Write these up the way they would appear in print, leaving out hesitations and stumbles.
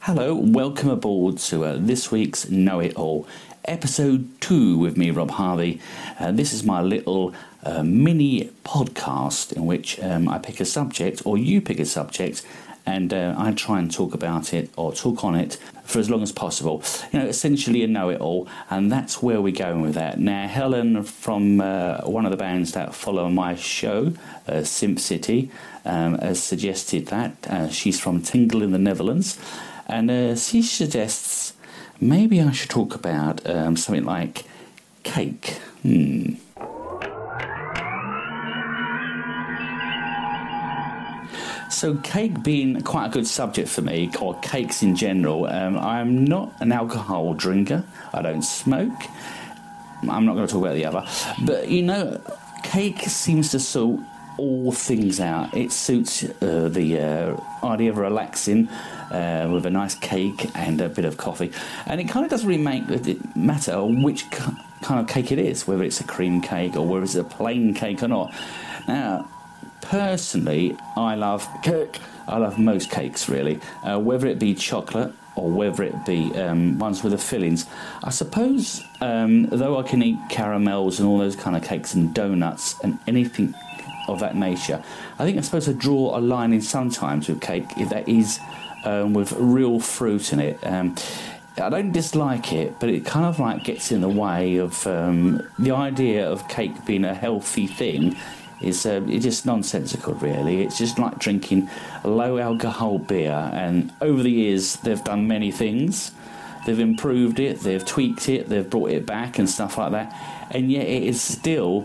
Hello, welcome aboard to this week's Know It All, episode 2 with me, Rob Harvey. This is my little mini podcast in which I pick a subject, or you pick a subject, and I try and talk about it or talk on it for as long as possible. You know, essentially a know-it-all, and that's where we're going with that. Now, Helen from one of the bands that follow my show, Simp City, has suggested that. She's from Tingle in the Netherlands, and she suggests maybe I should talk about something like cake. So cake being quite a good subject for me, or cakes in general. I'm not an alcohol drinker. I don't smoke. I'm not going to talk about the other. But, you know, cake seems to sort all things out. It suits the idea of relaxing with a nice cake and a bit of coffee. And it kind of doesn't really matter which kind of cake it is, whether it's a cream cake or whether it's a plain cake or not. Now, personally, I love cake. I love most cakes, really, whether it be chocolate or whether it be ones with the fillings. I suppose, though I can eat caramels and all those kind of cakes and donuts and anything of that nature, I think I'm supposed to draw a line in sometimes with cake if that is with real fruit in it. I don't dislike it, but it kind of like gets in the way of the idea of cake being a healthy thing. It's just nonsensical, really. It's just like drinking low-alcohol beer, and over the years they've done many things. They've improved it, they've tweaked it, they've brought it back and stuff like that, and yet it is still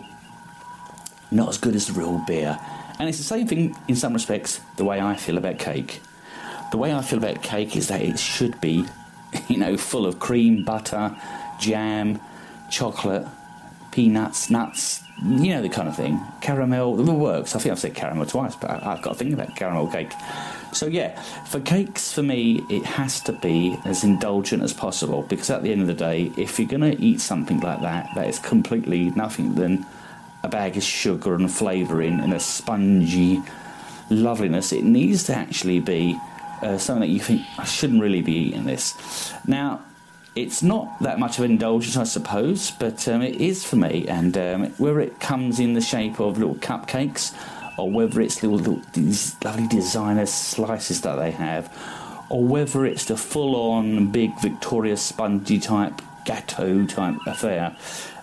not as good as the real beer. And it's the same thing, in some respects, the way I feel about cake. The way I feel about cake is that it should be, you know, full of cream, butter, jam, chocolate, peanuts, nuts, you know, the kind of thing. Caramel, it works. I think I've said caramel twice, but I've got to think about caramel cake. So yeah, for cakes, for me, it has to be as indulgent as possible, because at the end of the day, if you're going to eat something like that, that is completely nothing than a bag of sugar and flavouring and a spongy loveliness, it needs to actually be something that you think, I shouldn't really be eating this. Now, it's not that much of an indulgence, I suppose, but it is for me. And whether it comes in the shape of little cupcakes, or whether it's these lovely designer slices that they have, or whether it's the full-on big Victoria spongy type gâteau type affair,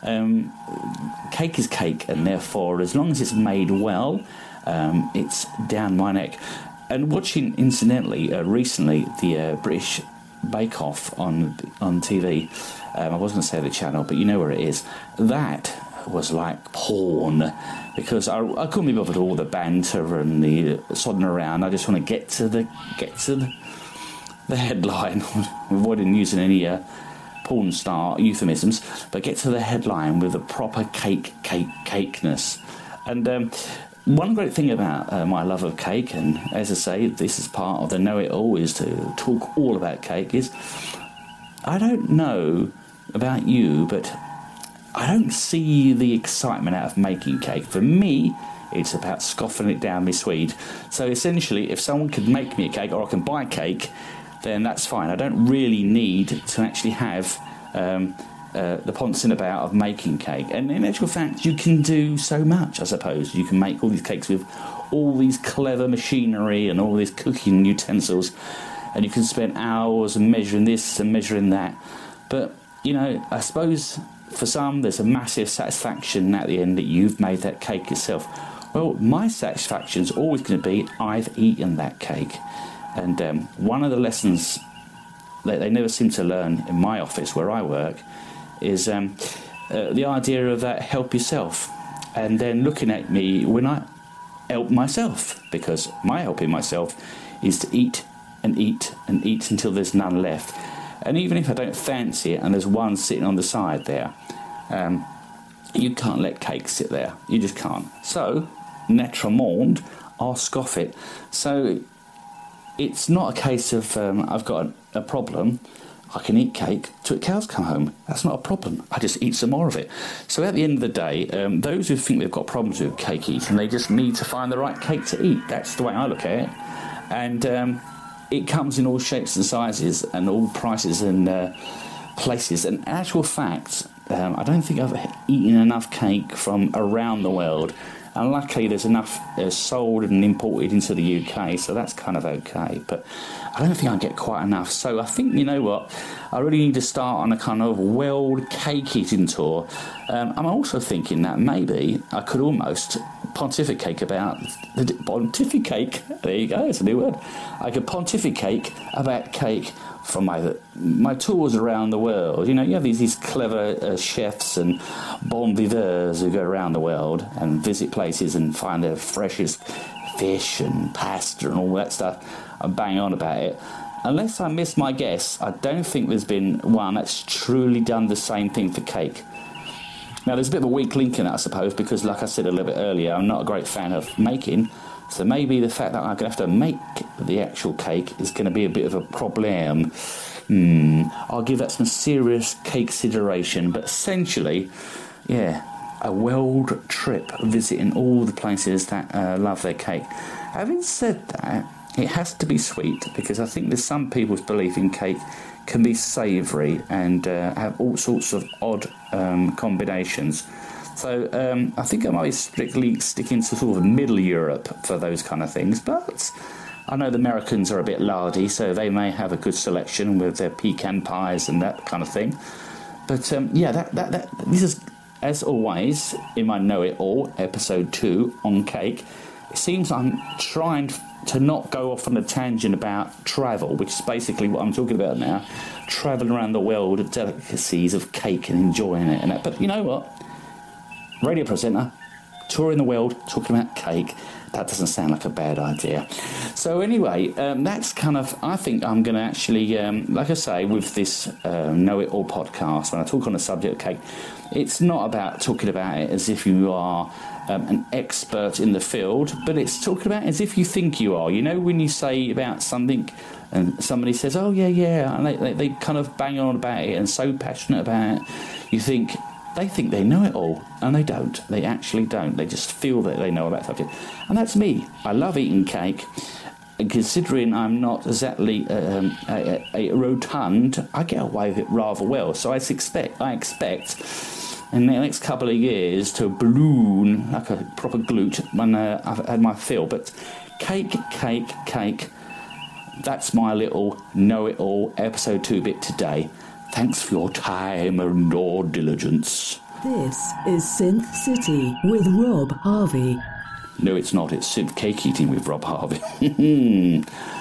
cake is cake, and therefore, as long as it's made well, it's down my neck. And watching, incidentally, recently, the British Bake Off on TV. I wasn't going to say the channel, but you know where it is. That was like porn, because I couldn't be bothered with all the banter and the sodding around. I just want to get to the headline, avoiding using any porn star euphemisms, but get to the headline with a proper cakeness. And one great thing about my love of cake, and as I say, this is part of the know-it-all, is to talk all about cake, is I don't know about you, but I don't see the excitement out of making cake. For me, it's about scoffing it down my swede. So essentially, if someone could make me a cake, or I can buy cake, then that's fine. I don't really need to actually have the poncing about of making cake. And in actual fact, you can do so much, I suppose. You can make all these cakes with all these clever machinery and all these cooking utensils, and you can spend hours measuring this and measuring that. But, you know, I suppose for some there's a massive satisfaction at the end that you've made that cake yourself. Well, my satisfaction's always going to be I've eaten that cake. And one of the lessons that they never seem to learn in my office where I work is the idea of that help yourself, and then looking at me when I help myself, because my helping myself is to eat and eat and eat until there's none left. And even if I don't fancy it and there's one sitting on the side there, you can't let cake sit there. You just can't. So, naturellement, I'll scoff it. So, it's not a case of I've got a problem. I can eat cake till the cows come home. That's not a problem. I just eat some more of it. So at the end of the day, those who think they've got problems with cake eating, they just need to find the right cake to eat. That's the way I look at it. And it comes in all shapes and sizes and all prices and places. And in actual fact, I don't think I've eaten enough cake from around the world. And luckily there's enough sold and imported into the UK, so that's kind of okay. But I don't think I get quite enough. So I think, you know what, I really need to start on a kind of world cake eating tour. I'm also thinking that maybe I could almost pontificate about... Pontificate? There you go, it's a new word. I could pontificate about cake from my tours around the world. You know, you have these clever chefs and bon viveurs who go around the world and visit places and find the freshest fish and pasta and all that stuff and bang on about it. Unless I miss my guess, I don't think there's been one that's truly done the same thing for cake. Now, there's a bit of a weak link in that, I suppose, because, like I said a little bit earlier, I'm not a great fan of making. So maybe the fact that I'm going to have to make the actual cake is going to be a bit of a problem. I'll give that some serious cake consideration. But essentially, yeah, a world trip visiting all the places that love their cake. Having said that, it has to be sweet, because I think there's some people's belief in cake can be savoury and have all sorts of odd combinations. So I think I might be strictly sticking to sort of Middle Europe for those kind of things. But I know the Americans are a bit lardy, so they may have a good selection with their pecan pies and that kind of thing. But yeah, this is, as always, in my Know It All, episode 2 on cake. It seems I'm trying to not go off on a tangent about travel, which is basically what I'm talking about now. Travelling around the world of delicacies of cake and enjoying it and that. But you know what? Radio presenter, touring the world, talking about cake. That doesn't sound like a bad idea. So anyway, that's kind of... I think I'm going to actually, like I say, with this Know It All podcast, when I talk on the subject of cake, it's not about talking about it as if you are an expert in the field, but it's talking about it as if you think you are. You know, when you say about something and somebody says, oh, yeah, and they kind of bang on about it and so passionate about it, you think... They think they know it all, and they don't. They actually don't. They just feel that they know about subject. And that's me. I love eating cake, and considering I'm not exactly a rotund, I get away with it rather well. So I expect in the next couple of years to balloon like a proper glute when I've had my fill. But cake, that's my little Know It All episode 2 bit today. Thanks for your time and your diligence. This is Synth City with Rob Harvey. No, it's not. It's Synth Cake Eating with Rob Harvey.